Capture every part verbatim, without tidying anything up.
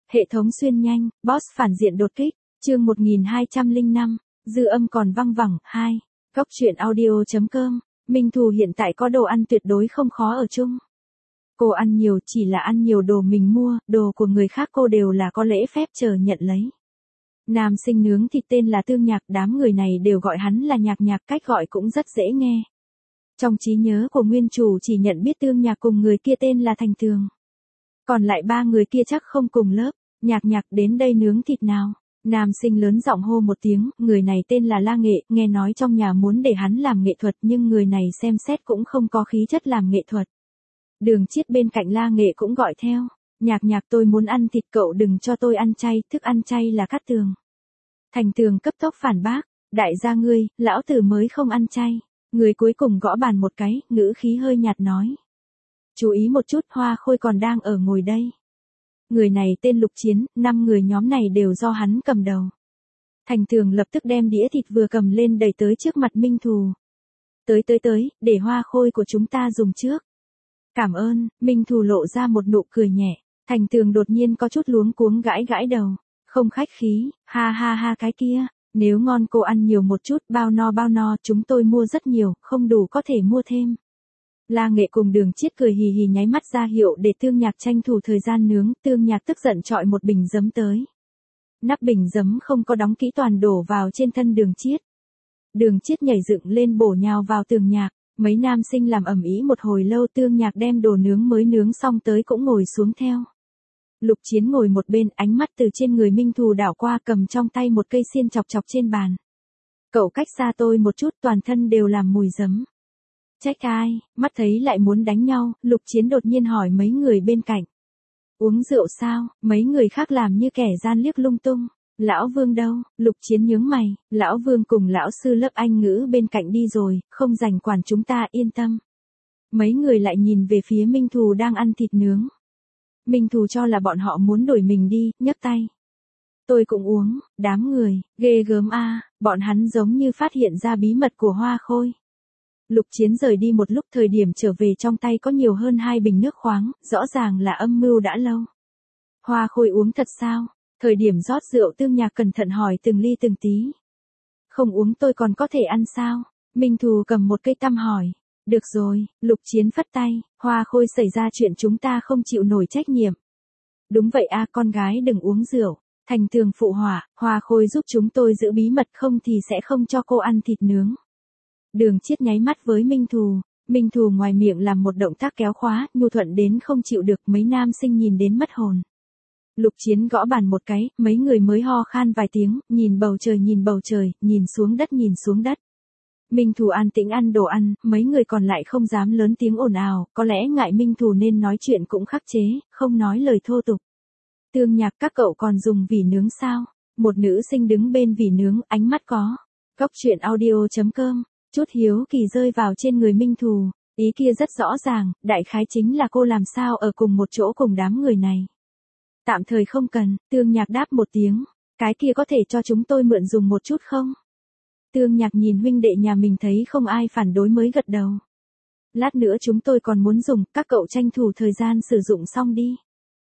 Hệ thống xuyên nhanh, boss phản diện đột kích, chương một nghìn hai trăm lẻ năm, dư âm còn văng vẳng, hai. Góc truyện audio.com, Minh Thù hiện tại có đồ ăn tuyệt đối không khó ở chung. Cô ăn nhiều chỉ là ăn nhiều đồ mình mua, đồ của người khác cô đều là có lễ phép chờ nhận lấy. Nam sinh nướng thịt tên là Tương Nhạc, đám người này đều gọi hắn là Nhạc Nhạc, cách gọi cũng rất dễ nghe. Trong trí nhớ của nguyên chủ chỉ nhận biết Tương Nhạc cùng người kia tên là Thành Tường. Còn lại ba người kia chắc không cùng lớp. Nhạc Nhạc đến đây nướng thịt nào. Nam sinh lớn giọng hô một tiếng, người này tên là La Nghệ, nghe nói trong nhà muốn để hắn làm nghệ thuật nhưng người này xem xét cũng không có khí chất làm nghệ thuật. Đường Chiết bên cạnh La Nghệ cũng gọi theo, Nhạc Nhạc tôi muốn ăn thịt, cậu đừng cho tôi ăn chay, thức ăn chay là cắt tường. Thành Tường cấp tốc phản bác, đại gia ngươi, lão tử mới không ăn chay. Người cuối cùng gõ bàn một cái, ngữ khí hơi nhạt nói. Chú ý một chút, Hoa Khôi còn đang ở ngồi đây. Người này tên Lục Chiến, năm người nhóm này đều do hắn cầm đầu. Thành Tường lập tức đem đĩa thịt vừa cầm lên đẩy tới trước mặt Minh Thù. Tới tới tới, để Hoa Khôi của chúng ta dùng trước. Cảm ơn, Minh Thù lộ ra một nụ cười nhẹ. Thành Tường đột nhiên có chút luống cuống gãi gãi đầu. Không khách khí, ha ha ha cái kia, nếu ngon cô ăn nhiều một chút, bao no bao no, chúng tôi mua rất nhiều, không đủ có thể mua thêm. La Nghệ cùng Đường Chiết cười hì hì nháy mắt ra hiệu để Tương Nhạc tranh thủ thời gian nướng, Tương Nhạc tức giận chọi một bình giấm tới. Nắp bình giấm không có đóng kỹ toàn đổ vào trên thân Đường Chiết. Đường Chiết nhảy dựng lên bổ nhào vào Tương Nhạc, mấy nam sinh làm ầm ĩ một hồi lâu, Tương Nhạc đem đồ nướng mới nướng xong tới cũng ngồi xuống theo. Lục Chiến ngồi một bên, ánh mắt từ trên người Minh Thù đảo qua, cầm trong tay một cây xiên chọc chọc trên bàn. Cậu cách xa tôi một chút, toàn thân đều làm mùi giấm. Trách ai, mắt thấy lại muốn đánh nhau, Lục Chiến đột nhiên hỏi mấy người bên cạnh. Uống rượu sao, mấy người khác làm như kẻ gian liếc lung tung. Lão Vương đâu, Lục Chiến nhướng mày, Lão Vương cùng lão sư lớp Anh ngữ bên cạnh đi rồi, không rảnh quản chúng ta, yên tâm. Mấy người lại nhìn về phía Minh Thù đang ăn thịt nướng. Minh Thù cho là bọn họ muốn đuổi mình đi, nhấc tay. Tôi cũng uống, đám người, ghê gớm a, bọn hắn giống như phát hiện ra bí mật của Hoa Khôi. Lục Chiến rời đi một lúc, thời điểm trở về trong tay có nhiều hơn hai bình nước khoáng, rõ ràng là âm mưu đã lâu. Hoa Khôi uống thật sao? Thời điểm rót rượu, Tương Nhạc cẩn thận hỏi từng ly từng tí. Không uống tôi còn có thể ăn sao? Minh Thù cầm một cây tăm hỏi. Được rồi, Lục Chiến phất tay, Hoa Khôi xảy ra chuyện chúng ta không chịu nổi trách nhiệm. Đúng vậy a, con gái đừng uống rượu. Thành Tường phụ họa, Hoa Khôi giúp chúng tôi giữ bí mật, không thì sẽ không cho cô ăn thịt nướng. Đường Chiết nháy mắt với Minh Thù, Minh Thù ngoài miệng làm một động tác kéo khóa, nhu thuận đến không chịu được, mấy nam sinh nhìn đến mất hồn. Lục Chiến gõ bàn một cái, mấy người mới ho khan vài tiếng, nhìn bầu trời nhìn bầu trời, nhìn xuống đất nhìn xuống đất. Minh Thù an tĩnh ăn đồ ăn, mấy người còn lại không dám lớn tiếng ồn ào, có lẽ ngại Minh Thù nên nói chuyện cũng khắc chế, không nói lời thô tục. Tương Nhạc, các cậu còn dùng vỉ nướng sao? Một nữ sinh đứng bên vỉ nướng, ánh mắt có. Góc truyện audio.com, chút hiếu kỳ rơi vào trên người Minh Thù, ý kia rất rõ ràng, đại khái chính là cô làm sao ở cùng một chỗ cùng đám người này. Tạm thời không cần, Tương Nhạc đáp một tiếng, cái kia có thể cho chúng tôi mượn dùng một chút không? Tương Nhạc nhìn huynh đệ nhà mình thấy không ai phản đối mới gật đầu. Lát nữa chúng tôi còn muốn dùng, các cậu tranh thủ thời gian sử dụng xong đi.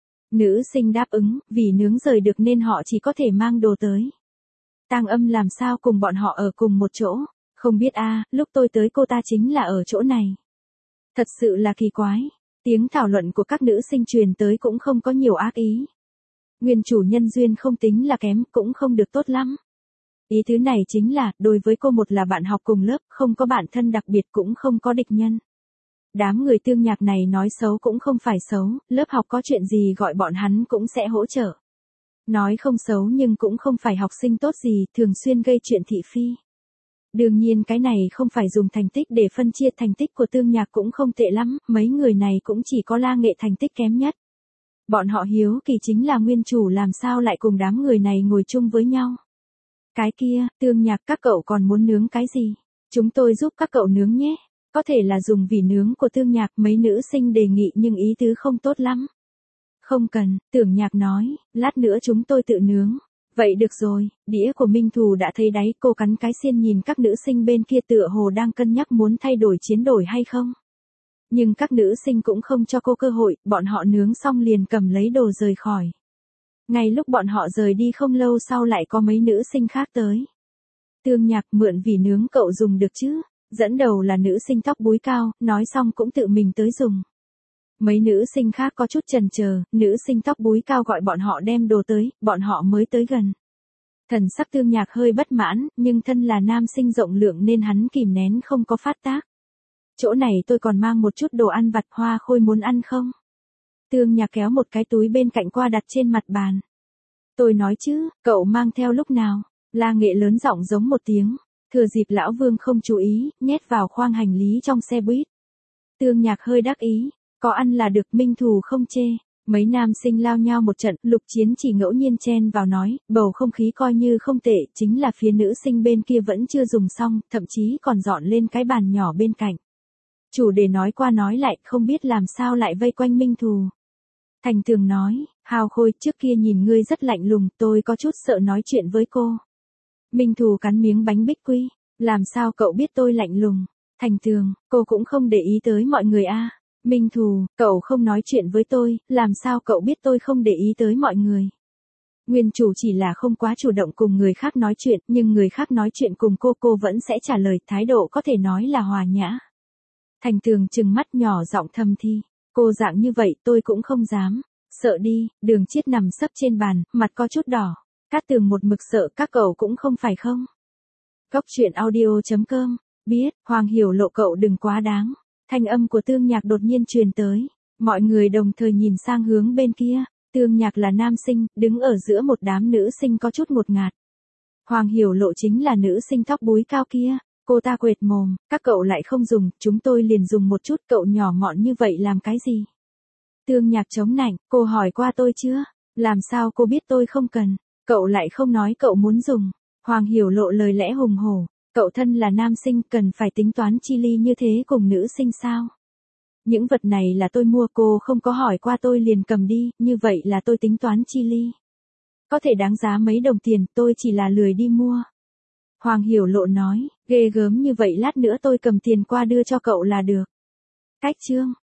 Nữ sinh đáp ứng, vì nướng rời được nên họ chỉ có thể mang đồ tới. Tang Âm làm sao cùng bọn họ ở cùng một chỗ? Không biết a, lúc tôi tới cô ta chính là ở chỗ này. Thật sự là kỳ quái. Tiếng thảo luận của các nữ sinh truyền tới cũng không có nhiều ác ý. Nguyên chủ nhân duyên không tính là kém, cũng không được tốt lắm. Ý thứ này chính là, đối với cô một là bạn học cùng lớp, không có bạn thân đặc biệt cũng không có địch nhân. Đám người Tương Nhạc này nói xấu cũng không phải xấu, lớp học có chuyện gì gọi bọn hắn cũng sẽ hỗ trợ. Nói không xấu nhưng cũng không phải học sinh tốt gì, thường xuyên gây chuyện thị phi. Đương nhiên cái này không phải dùng thành tích để phân chia, thành tích của Tương Nhạc cũng không tệ lắm, mấy người này cũng chỉ có La Nghệ thành tích kém nhất. Bọn họ hiếu kỳ chính là nguyên chủ làm sao lại cùng đám người này ngồi chung với nhau. Cái kia, Tương Nhạc, các cậu còn muốn nướng cái gì? Chúng tôi giúp các cậu nướng nhé. Có thể là dùng vỉ nướng của Tương Nhạc, mấy nữ sinh đề nghị nhưng ý tứ không tốt lắm. Không cần, Tưởng Nhạc nói, lát nữa chúng tôi tự nướng. Vậy được rồi, đĩa của Minh Thù đã thấy đáy, cô cắn cái xiên nhìn các nữ sinh bên kia tựa hồ đang cân nhắc muốn thay đổi chiến đổi hay không. Nhưng các nữ sinh cũng không cho cô cơ hội, bọn họ nướng xong liền cầm lấy đồ rời khỏi. Ngay lúc bọn họ rời đi không lâu sau lại có mấy nữ sinh khác tới. Tương Nhạc mượn vì nướng cậu dùng được chứ. Dẫn đầu là nữ sinh tóc búi cao, nói xong cũng tự mình tới dùng. Mấy nữ sinh khác có chút chần chờ, nữ sinh tóc búi cao gọi bọn họ đem đồ tới, bọn họ mới tới gần. Thần sắc Tương Nhạc hơi bất mãn, nhưng thân là nam sinh rộng lượng nên hắn kìm nén không có phát tác. Chỗ này tôi còn mang một chút đồ ăn vặt, Hoa Khôi muốn ăn không? Tương Nhạc kéo một cái túi bên cạnh qua đặt trên mặt bàn. Tôi nói chứ, cậu mang theo lúc nào? La Nghệ lớn giọng giống một tiếng. Thừa dịp lão Vương không chú ý, nhét vào khoang hành lý trong xe buýt. Tương Nhạc hơi đắc ý, có ăn là được, Minh Thù không chê. Mấy nam sinh lao nhau một trận, Lục Chiến chỉ ngẫu nhiên chen vào nói, bầu không khí coi như không tệ, chính là phía nữ sinh bên kia vẫn chưa dùng xong, thậm chí còn dọn lên cái bàn nhỏ bên cạnh. Chủ đề nói qua nói lại, không biết làm sao lại vây quanh Minh Thù. Thành Tường nói, Hào Khôi, trước kia nhìn ngươi rất lạnh lùng, tôi có chút sợ nói chuyện với cô. Minh Thù cắn miếng bánh bích quy, làm sao cậu biết tôi lạnh lùng? Thành Tường, cô cũng không để ý tới mọi người a. À. Minh Thù, cậu không nói chuyện với tôi, làm sao cậu biết tôi không để ý tới mọi người? Nguyên chủ chỉ là không quá chủ động cùng người khác nói chuyện, nhưng người khác nói chuyện cùng cô cô vẫn sẽ trả lời, thái độ có thể nói là hòa nhã. Thành Tường trừng mắt nhỏ giọng thầm thi, cô dạng như vậy tôi cũng không dám. Sợ đi, Đường Chiết nằm sấp trên bàn, mặt có chút đỏ. Cát Tường một mực sợ, các cậu cũng không phải không? Cốc truyện audio chấm com, biết, Hoàng Hiểu Lộ cậu đừng quá đáng. Thanh âm của Tương Nhạc đột nhiên truyền tới. Mọi người đồng thời nhìn sang hướng bên kia. Tương Nhạc là nam sinh, đứng ở giữa một đám nữ sinh có chút ngột ngạt. Hoàng Hiểu Lộ chính là nữ sinh tóc búi cao kia. Cô ta quệt mồm, các cậu lại không dùng, chúng tôi liền dùng một chút, cậu nhỏ mọn như vậy làm cái gì? Tương Nhạc chống nạnh, cô hỏi qua tôi chưa? Làm sao cô biết tôi không cần? Cậu lại không nói cậu muốn dùng. Hoàng Hiểu Lộ lời lẽ hùng hổ. Cậu thân là nam sinh, cần phải tính toán chi ly như thế cùng nữ sinh sao? Những vật này là tôi mua, cô không có hỏi qua tôi liền cầm đi, như vậy là tôi tính toán chi ly. Có thể đáng giá mấy đồng tiền, tôi chỉ là lười đi mua. Hoàng Hiểu Lộ nói, ghê gớm như vậy lát nữa tôi cầm tiền qua đưa cho cậu là được. Cách chương.